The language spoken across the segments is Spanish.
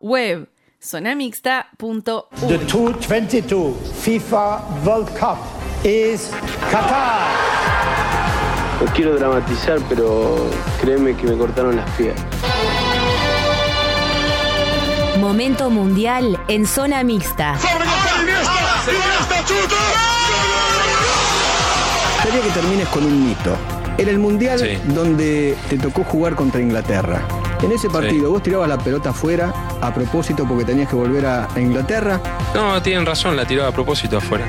web zonamixta.uy. The 2022 FIFA World Cup is Qatar. No quiero dramatizar, pero créeme que me cortaron las piernas. Momento mundial en zona mixta. Quería que termines con un mito. Era el mundial donde te tocó jugar contra Inglaterra. En ese partido, ¿vos tirabas la pelota afuera a propósito porque tenías que volver a Inglaterra? No, tienen razón, la tiró a propósito afuera.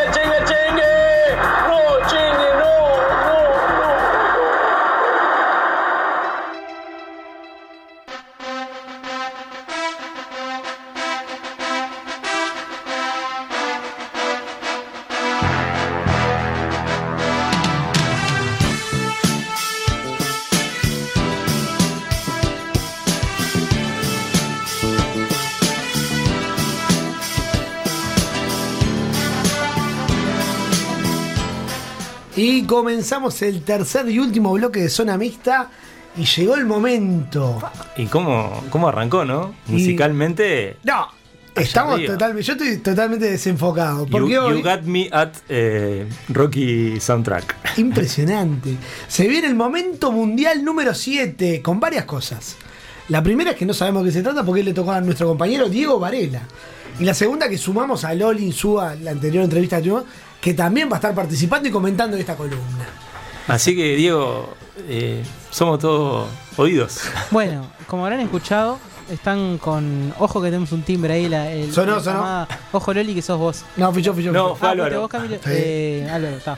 Y comenzamos el tercer y último bloque de Zona Mixta y llegó el momento. ¿Y cómo arrancó, no? Musicalmente. No, estamos totalmente. Yo estoy totalmente desenfocado. Porque You hoy, got me at Rocky Soundtrack. impresionante. Se viene el momento mundial número 7 con varias cosas. La primera es que no sabemos de qué se trata porque le tocó a nuestro compañero Diego Varela. Y la segunda que sumamos a Loli Insúa, la anterior entrevista que tuvimos, que también va a estar participando y comentando esta columna. Así que, Diego, somos todos oídos. Bueno, como habrán escuchado, están con... Ojo que tenemos un timbre ahí. Sonó. Ojo, Loli, que sos vos. No, fui yo. No, fue Álvaro. ¿Vos, Camilo? Sí. Álvaro, está.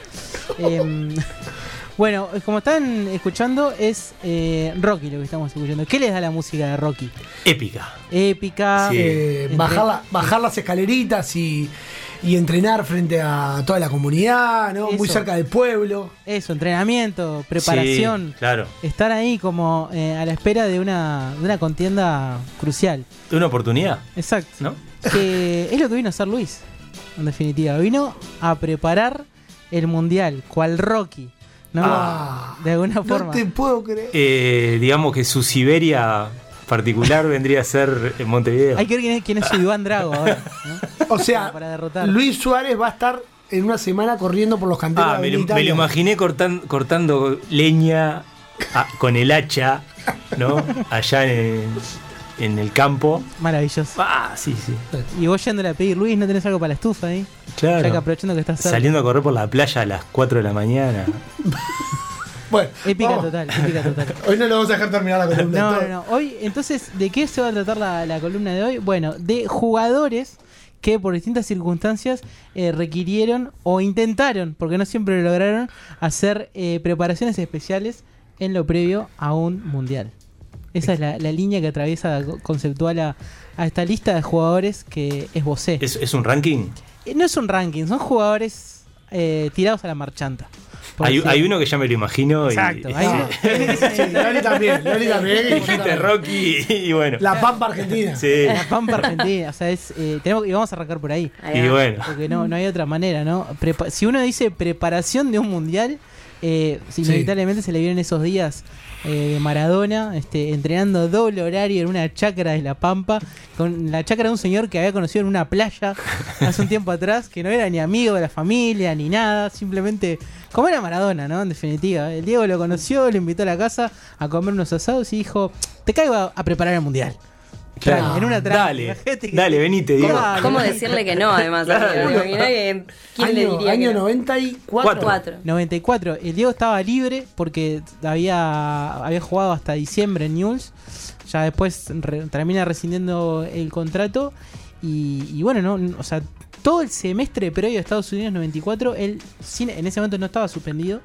Bueno, como están escuchando, es Rocky lo que estamos escuchando. ¿Qué les da la música de Rocky? Épica. Sí. Bajar las escaleritas y entrenar frente a toda la comunidad, ¿no? Eso. Muy cerca del pueblo. Eso, entrenamiento, preparación. Sí, claro. Estar ahí como a la espera de una contienda crucial. ¿De una oportunidad? Exacto. ¿No? Que es lo que vino a hacer Luis, en definitiva. Vino a preparar el mundial, cual Rocky, ¿no? De alguna forma. No te puedo creer. Digamos que su Siberia particular vendría a ser en Montevideo. Hay que ver quién es su Iván Drago ahora, ¿no? O sea, para derrotar. Luis Suárez va a estar en una semana corriendo por los canteros de me lo Italia. imaginé cortando leña con el hacha, ¿no? Allá en el campo. Maravilloso. Sí. Y vos yéndole a pedir, Luis, ¿no tenés algo para la estufa ahí? Claro. Ya que aprovechando que estás cerca. Saliendo a correr por la playa a las 4 de la mañana. Bueno, épica total. Hoy no lo vamos a dejar terminar la columna. No. Hoy, entonces, ¿de qué se va a tratar la columna de hoy? Bueno, de jugadores que por distintas circunstancias requirieron o intentaron, porque no siempre lo lograron, hacer preparaciones especiales en lo previo a un mundial. Esa es la línea que atraviesa conceptual a esta lista de jugadores que esbocé. ¿Es un ranking? No es un ranking, son jugadores tirados a la marchanta. Hay uno que ya me lo imagino. Exacto. Loli también. Dijiste Rocky y bueno. La Pampa Argentina. Sí. La Pampa Argentina. O sea, y vamos a arrancar por ahí. Y bueno. Porque no hay otra manera, ¿no? Si uno dice preparación de un mundial, inevitablemente se le vienen esos días de Maradona, entrenando doble horario en una chacra de La Pampa, con la chacra de un señor que había conocido en una playa hace un tiempo atrás, que no era ni amigo de la familia ni nada, simplemente como era Maradona, ¿no? En definitiva, el Diego lo conoció, lo invitó a la casa a comer unos asados y dijo, te caigo a preparar el mundial. Claro. En una Dale, venite, Diego. ¿Cómo decirle que no, además? ¿Quién le diría año que no? 94. 94. El Diego estaba libre porque había jugado hasta diciembre en Newell's. Ya después termina rescindiendo el contrato. Y bueno, o sea, todo el semestre previo a Estados Unidos 94, él en ese momento no estaba suspendido.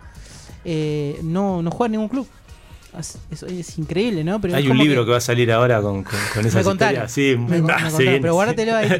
No juega en ningún club. Es increíble, ¿no? Pero hay un libro que va a salir ahora con esas historias. Sí, me contaron, pero guárdatelo ahí.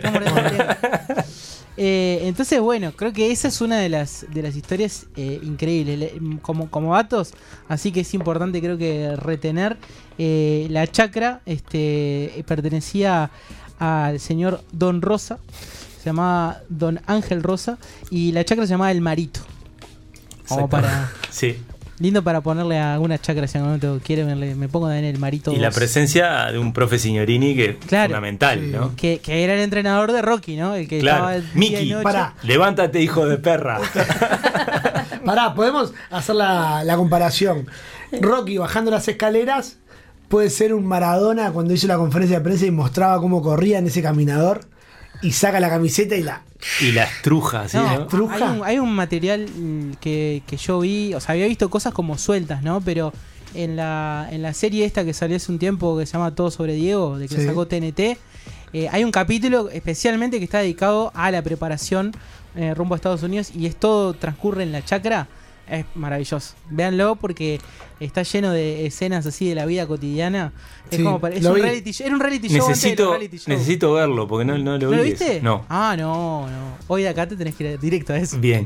Entonces, bueno, creo que esa es una de las historias increíbles. Como datos, así que es importante, creo que retener. La chacra pertenecía al señor Don Rosa, se llamaba Don Ángel Rosa, y la chacra se llamaba El Marito. Como para. Sí. Lindo para ponerle a alguna chacra si en algún momento quiere, me pongo en el Marito. Y la 2. presencia de un profe Signorini que es Claro. fundamental, ¿no? Que era el entrenador de Rocky, ¿no? El que Claro. estaba día y Miki, noche. Pará. levántate, hijo de perra. Pará, podemos hacer la comparación. Rocky bajando las escaleras puede ser un Maradona cuando hizo la conferencia de prensa y mostraba cómo corría en ese caminador y saca la camiseta y la estruja, ¿sí? No, ¿no? hay un material que yo vi, o sea, había visto cosas como sueltas, ¿no? Pero en la serie esta que salió hace un tiempo que se llama Todo sobre Diego, de que Sí. sacó TNT, hay un capítulo especialmente que está dedicado a la preparación rumbo a Estados Unidos y todo transcurre en la chacra. Es maravilloso. Véanlo porque está lleno de escenas así de la vida cotidiana. Es Sí, como es lo un vi. reality show. Era un reality show antes de los reality shows. Necesito verlo porque no lo ¿No vi. lo viste? No. Ah, no. Hoy de acá te tenés que ir directo a eso. Bien.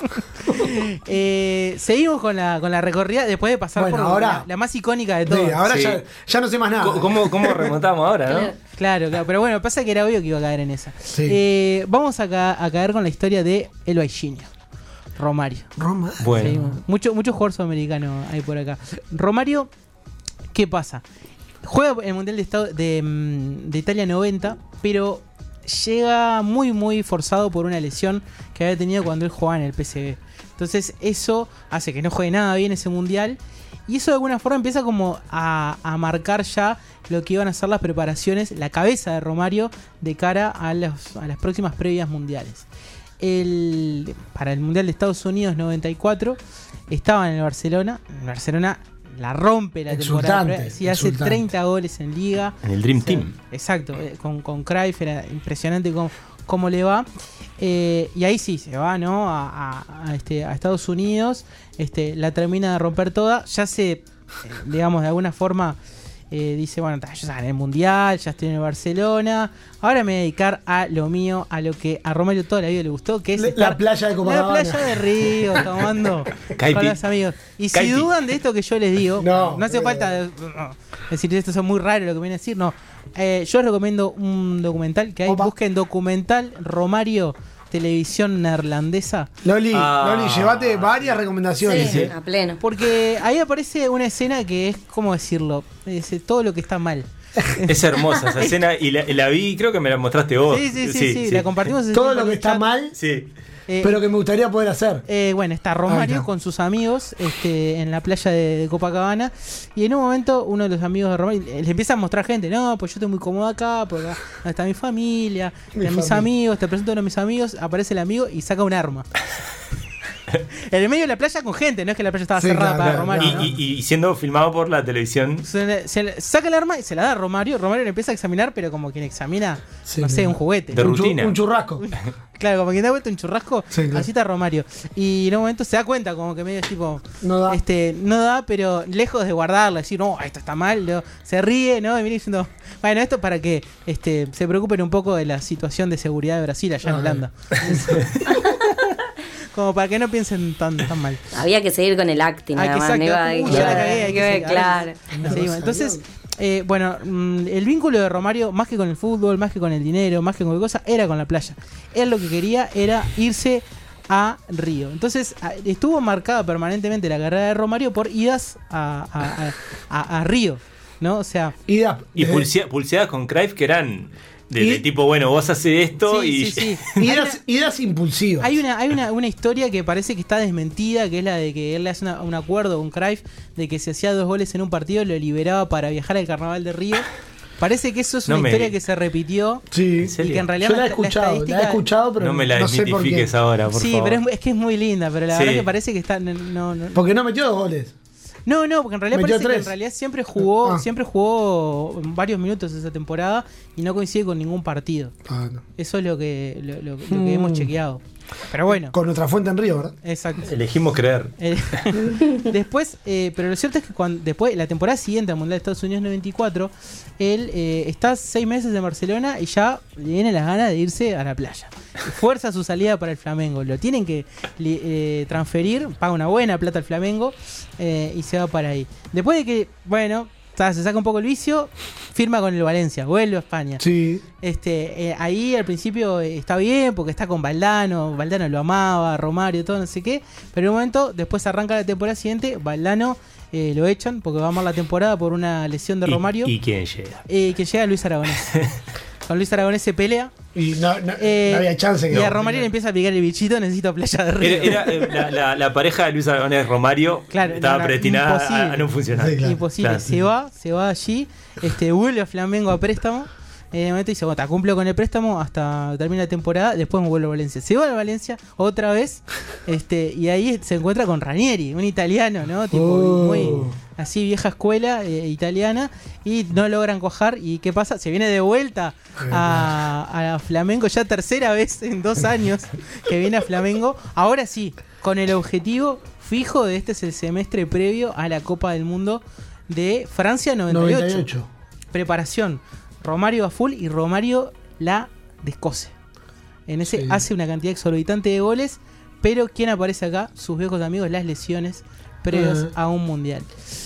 Seguimos con la recorrida después de pasar Bueno, por ahora- la más icónica de todas. Sí, ahora Sí. ya no sé más nada. ¿Cómo remontamos ahora, no? Claro, pero bueno, pasa que era obvio que iba a caer en esa. Sí. Vamos a caer con la historia de El Baixinho. Romario. Bueno. Seguimos. Mucho jugador sudamericano hay por acá. Romario, ¿qué pasa? Juega en el Mundial de Italia 90, pero llega muy forzado por una lesión que había tenido cuando él jugaba en el PSV. Entonces eso hace que no juegue nada bien ese Mundial. Y eso de alguna forma empieza como a marcar ya lo que iban a ser las preparaciones, la cabeza de Romario de cara a las próximas previas mundiales. Para el Mundial de Estados Unidos 94 estaba en el Barcelona. En Barcelona la rompe la Exultante, temporada. Sí, hace exultante. 30 goles en Liga. En el Dream Team. Exacto, con Cruyff era impresionante cómo le va. Y ahí sí, se va, ¿no? a Estados Unidos. La termina de romper toda. Ya se, digamos, de alguna forma dice, bueno, ya estaba en el Mundial, ya estoy en el Barcelona. Ahora me voy a dedicar a lo mío, a lo que a Romario toda la vida le gustó, que es La playa de Copacabana. la playa de Río, tomando Caipi. con los amigos. Y si Caipi. dudan de esto que yo les digo, No. no hace falta decir esto son muy raros lo que vienen a decir, no. Yo les recomiendo un documental que hay, Opa. busquen documental Romario, televisión neerlandesa. Loli, llévate varias recomendaciones. Sí, a pleno. Porque ahí aparece una escena que es, ¿cómo decirlo? Es todo lo que está mal. Es hermosa esa escena y la vi, creo que me la mostraste vos. Sí, la compartimos. ese Todo tiempo lo en que un está chat. mal, Sí. pero que me gustaría poder hacer. Bueno, está Ahí Romario está. con sus amigos en la playa de Copacabana. Y en un momento uno de los amigos de Romario les empieza a mostrar gente. No, pues yo estoy muy cómodo acá, porque acá está mi familia, están mis amigos, te presento a uno de mis amigos. Aparece el amigo y saca un arma. En el medio de la playa con gente, no es que la playa estaba Sí, cerrada claro, para claro, Romario. claro. ¿no? Y siendo filmado por la televisión. Se saca el arma y se la da a Romario. Romario le empieza a examinar, pero como quien examina, Sí, no sé, claro. un juguete. De rutina. Un churrasco. Claro, como quien da vuelta un churrasco, Sí, claro. así está Romario. Y en un momento se da cuenta, como que medio tipo. No da. No da, pero lejos de guardarlo, decir, no, esto está mal, se ríe, ¿no? Y viene diciendo, bueno, esto para que se preocupen un poco de la situación de seguridad de Brasil allá en Holanda. Como para que no piensen tan mal. Había que seguir con el acting, Hay que además. No iba a- ya la cagué, hay que seguir. claro. Seguimos. Entonces, bueno, el vínculo de Romario, más que con el fútbol, más que con el dinero, más que con cualquier cosa, era con la playa. Él lo que quería era irse a Río. Entonces, estuvo marcada permanentemente la carrera de Romario por idas a Río, ¿no? O sea, Y pulseadas con Cruyff que eran de tipo, bueno, vos haces esto sí. Idas impulsivas. Hay una historia que parece que está desmentida, que es la de que él le hace un acuerdo con Cruyff de que si hacía 2 goles en un partido lo liberaba para viajar al Carnaval de Río. Parece que eso es una historia que se repitió. Sí, y que en realidad yo la he escuchado, pero no me la no sé por qué. desmitifiques ahora, por favor. Pero es que es muy linda, pero la verdad que parece que está. No. Porque no metió 2 goles. No, porque en realidad Metió parece que 3. en realidad siempre jugó varios minutos esa temporada y no coincide con ningún partido. No. Eso es lo que hemos chequeado. Pero bueno. Con otra fuente en Río, ¿verdad? Exacto. Elegimos creer. Después, pero lo cierto es que después, la temporada siguiente al Mundial de Estados Unidos 94, él está 6 meses en Barcelona y ya le vienen las ganas de irse a la playa. Fuerza su salida para el Flamengo. Lo tienen que transferir, paga una buena plata al Flamengo y se va para ahí. Después de que, bueno, se saca un poco el vicio, firma con el Valencia, vuelve a España. Sí. Ahí al principio está bien porque está con Valdano lo amaba, Romario, todo, no sé qué, pero en un momento, después arranca la temporada siguiente, Valdano lo echan porque va a amar la temporada por una lesión de Romario. ¿Y quién llega? Que llega Luis Aragonés. Con Luis Aragonés se pelea. Y no había chance. Y a Romario le empieza a picar el bichito, necesito Playa de Río. Era la pareja de Luis Aragonés Romario, claro, estaba predestinada a no funcionar. Sí, claro. Imposible. Claro. Se va allí, vuelve a Flamengo a préstamo. En el momento dice, bueno, cumplo con el préstamo hasta termina la temporada, después me vuelvo a Valencia. Se va a Valencia otra vez, y ahí se encuentra con Ranieri, un italiano, ¿no? Tipo muy así vieja escuela italiana, y no logran cojar. ¿Y qué pasa? Se viene de vuelta a Flamengo, ya tercera vez en 2 años que viene a Flamengo. Ahora sí, con el objetivo fijo de este es el semestre previo a la Copa del Mundo de Francia 98. Preparación. Romario a full y Romario la descose. En ese hace una cantidad exorbitante de goles, pero ¿quién aparece acá? Sus viejos amigos, las lesiones previas a un mundial.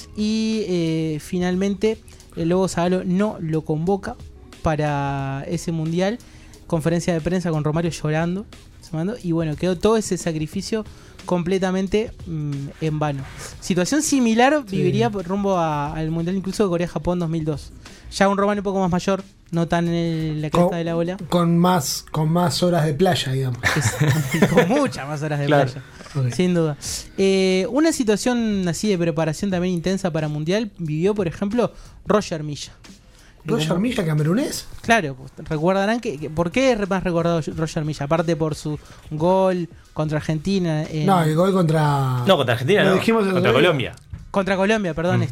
Y finalmente el Lobo Zagallo no lo convoca para ese mundial. Conferencia de prensa con Romario llorando. Y bueno, quedó todo ese sacrificio completamente en vano. Situación similar viviría rumbo al mundial incluso de Corea-Japón 2002. Ya un Romario un poco más mayor, no tan en la cresta de la ola. Con más horas de playa, digamos. Con muchas más horas de playa. Okay. Sin duda. Una situación así de preparación también intensa para mundial vivió, por ejemplo, Roger Milla. ¿Roger Milla, camerunés? Claro, recordarán que ¿por qué es más recordado Roger Milla? Aparte por su gol contra Argentina. No, el gol contra... No, contra Argentina no. Contra Colombia. Contra Colombia, perdón,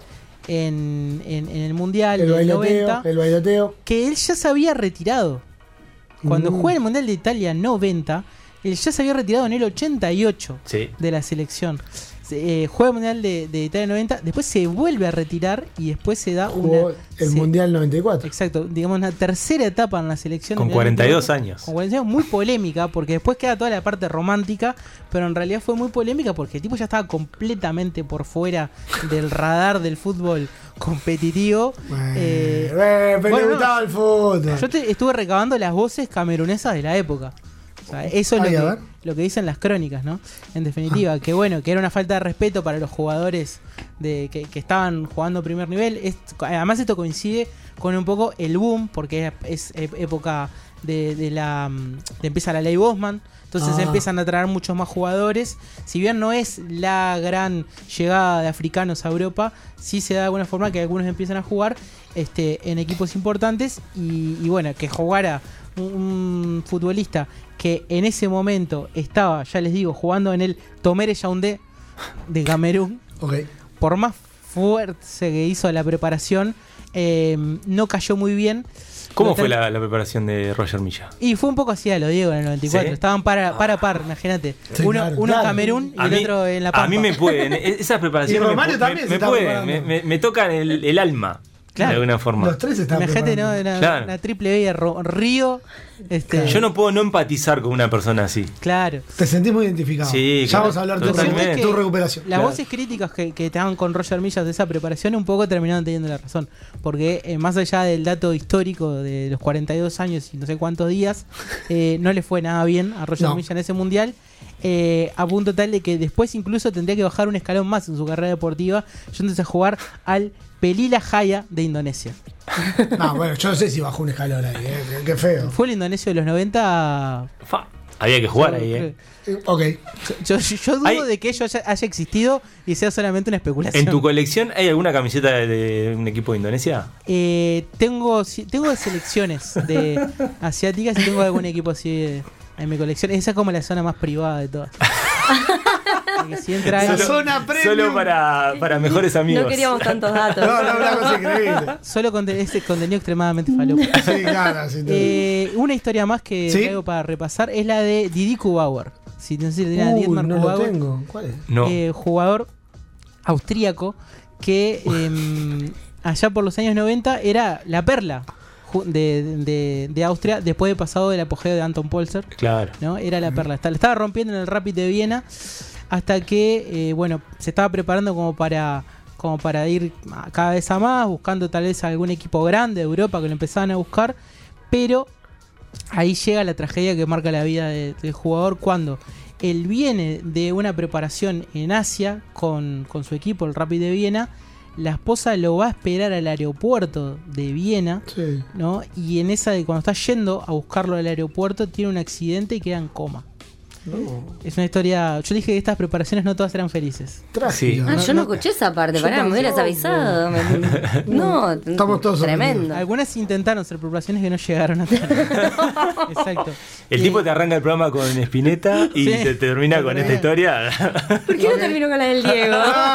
en el Mundial del 90. El bailoteo. Que él ya se había retirado. Cuando juega el Mundial de Italia 90, él ya se había retirado en el 88 de la selección. Juega el Mundial de Italia 90, después se vuelve a retirar y después se da el Mundial 94. Exacto, digamos una tercera etapa en la selección. Con 42 años. Con 42 años, muy polémica, porque después queda toda la parte romántica, pero en realidad fue muy polémica porque el tipo ya estaba completamente por fuera del radar del fútbol competitivo. Pero le gustaba el fútbol. Yo estuve recabando las voces camerunesas de la época. O sea, eso es lo que dicen las crónicas, ¿no? En definitiva, que bueno, que era una falta de respeto para los jugadores que estaban jugando primer nivel. Además esto coincide con un poco el boom, porque es época de empieza la ley Bosman. Entonces empiezan a traer muchos más jugadores. Si bien no es la gran llegada de africanos a Europa, sí se da de alguna forma que algunos empiezan a jugar en equipos importantes. Y bueno, que jugara un futbolista que en ese momento estaba, ya les digo, jugando en el Tomere Yaoundé de Camerún. Por más fuerte que hizo la preparación, no cayó muy bien. ¿Cómo fue la preparación de Roger Milla? Y fue un poco así a lo Diego en el 94. ¿Sí? Estaban par a par, imagínate. Uno en Camerún y el otro en La Pampa. A mí me pueden, esas preparaciones me tocan el alma. Claro. De alguna forma. Los tres estaban imagínate, ¿no? Una triple B, Río. Yo no puedo no empatizar con una persona así. Claro. Te sentís muy identificado. Sí, ya vamos a hablar de tu recuperación. Las voces críticas que estaban con Roger Milla de esa preparación un poco terminaron teniendo la razón. Porque más allá del dato histórico de los 42 años y no sé cuántos días, no le fue nada bien a Roger Milla en ese mundial. A punto tal de que después incluso tendría que bajar un escalón más en su carrera deportiva, yéndose a jugar al Pelila Jaya de Indonesia. No, bueno, yo no sé si bajó un escalón ahí, qué feo. Fue el indonesio de los 90. Había que jugar ahí, Ok. Yo dudo de que ello haya existido y sea solamente una especulación. ¿En tu colección hay alguna camiseta de un equipo de Indonesia? Tengo de selecciones asiáticas y tengo algún equipo así en mi colección. Esa es como la zona más privada de todas. Si entra la zona premium. Solo para mejores amigos. No queríamos tantos datos. No, una cosa increíble. Solo ese contenido extremadamente falopa. Sí, claro, una historia más que traigo para repasar es la de Didi Kubauer. Si no sé si Dietmar no Kubauer, lo tengo. ¿Cuál es? No. Jugador austríaco que allá por los años 90 era la perla de Austria, después de pasado del apogeo de Anton Polzer. Claro. ¿No? Era la perla. La estaba rompiendo en el Rapid de Viena hasta que se estaba preparando como para como para ir cada vez a más, buscando tal vez algún equipo grande de Europa que lo empezaban a buscar, pero ahí llega la tragedia que marca la vida del jugador cuando él viene de una preparación en Asia con su equipo, el Rapid de Viena. La esposa lo va a esperar al aeropuerto de Viena, sí, ¿no? Y en esa de cuando está yendo a buscarlo al aeropuerto tiene un accidente y queda en coma. Es una historia. Yo dije que estas preparaciones no todas eran felices. Sí. Yo no escuché esa parte. Pará, me hubieras avisado. No, estamos todos tremendo. Algunas intentaron ser preparaciones que no llegaron a tener. Exacto. El tipo te arranca el programa con Spinetta y te termina con esta historia. ¿Por qué no terminó con la del Diego?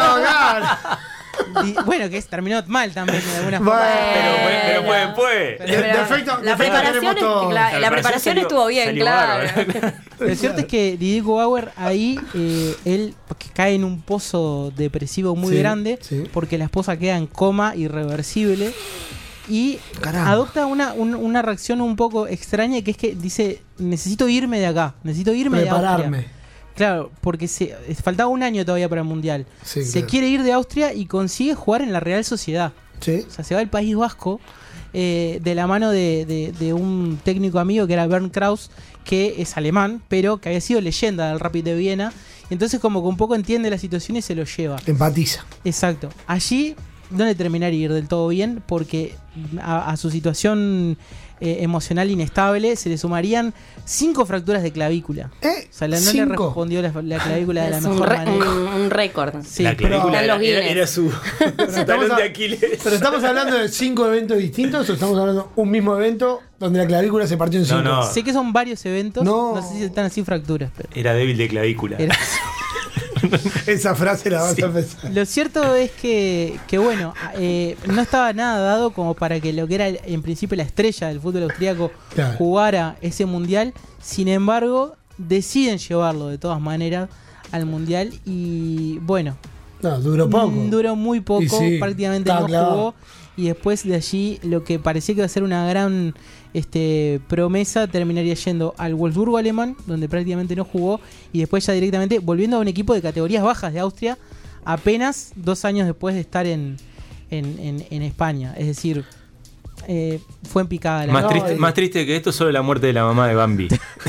Bueno, que terminó mal también de alguna forma. Pero fue después. La preparación estuvo bien, claro. Lo cierto es que Diego Bauer ahí, él cae en un pozo depresivo muy grande, porque la esposa queda en coma irreversible y adopta una reacción un poco extraña, que es que dice: necesito irme de acá, necesito irme de Austria. Claro, porque faltaba un año todavía para el Mundial. Se quiere ir de Austria y consigue jugar en la Real Sociedad. O sea, se va al País Vasco de la mano de un técnico amigo que era Bernd Kraus, que es alemán, pero que había sido leyenda del Rapid de Viena. Entonces como que un poco entiende la situación y se lo lleva. Empatiza. Exacto. Allí no le terminaría de ir del todo bien, porque a su situación emocional inestable se le sumarían 5 fracturas de clavícula. O sea, no le respondió la clavícula de la mejor manera. Un récord. Sí, la clavícula era su talón de Aquiles. ¿Pero estamos hablando de 5 eventos distintos o estamos hablando de un mismo evento donde la clavícula se partió en 5? No. Sé que son varios eventos, no sé si están así fracturas. Pero era débil de clavícula. Esa frase la vas a pensar. Lo cierto es que bueno, no estaba nada dado como para que lo que era en principio la estrella del fútbol austríaco jugara ese mundial. Sin embargo, deciden llevarlo de todas maneras al mundial y bueno, duró poco. Duró muy poco, prácticamente no jugó. Y después de allí, lo que parecía que iba a ser una gran promesa, terminaría yendo al Wolfsburgo alemán, donde prácticamente no jugó, y después ya directamente volviendo a un equipo de categorías bajas de Austria, apenas 2 años después de estar en España. Es decir, fue en picada. Más triste que esto, solo la muerte de la mamá de Bambi.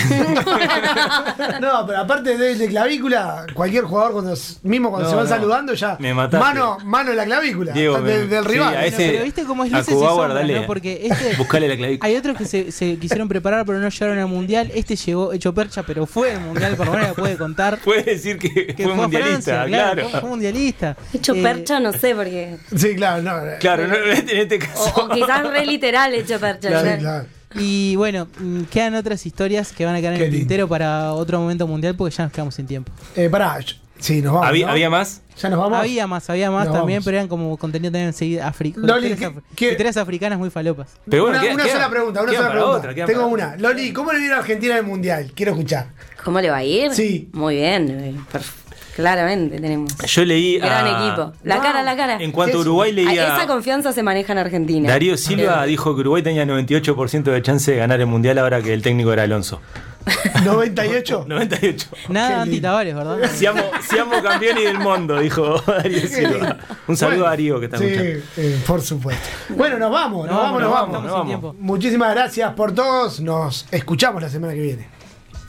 No, pero aparte de clavícula, cualquier jugador cuando se van saludando ya mano en la clavícula. Diego, del rival. Pero viste cómo es luces y sombras, ¿no? Porque buscale la clavícula. Hay otros que se quisieron preparar pero no llegaron al mundial. Llegó hecho percha, pero fue al mundial, por lo menos puede contar. Puede decir que fue mundialista, Francia, claro. Fue mundialista. Hecho percha, no sé, porque. Sí, claro, en este caso. O quizás literal hecho percha. Claro. Y bueno, quedan otras historias que van a quedar en el tintero para otro momento mundial, porque ya nos quedamos sin tiempo. Pará, sí, nos vamos. ¿Había más? ¿Ya nos vamos? Había más también, pero eran como contenido también historias africanas muy falopas. Pero bueno, una sola pregunta. Tengo una. Loli, ¿cómo le viene a Argentina en el mundial? Quiero escuchar. ¿Cómo le va a ir? Sí. Muy bien, claramente tenemos. Yo leí gran equipo. La cara. En cuanto a Uruguay leía. Esa confianza se maneja en Argentina. Darío Silva dijo que Uruguay tenía 98% de chance de ganar el mundial ahora que el técnico era Alonso. ¿98? 98. Nada anti-Tavares, ¿verdad? Siamo campeón y del mundo, dijo Darío Silva. Un saludo a Darío que está escuchando. Por supuesto. Bueno, nos vamos. Sin tiempo. Muchísimas gracias por todos. Nos escuchamos la semana que viene.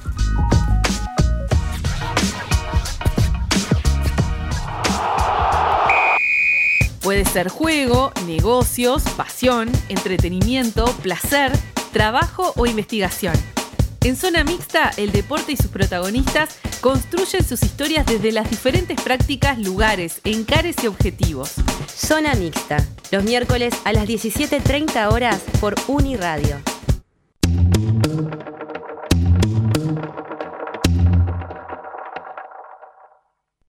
Puede ser juego, negocios, pasión, entretenimiento, placer, trabajo o investigación. En Zona Mixta, el deporte y sus protagonistas construyen sus historias desde las diferentes prácticas, lugares, encares y objetivos. Zona Mixta, los miércoles a las 17:30 horas por Uniradio.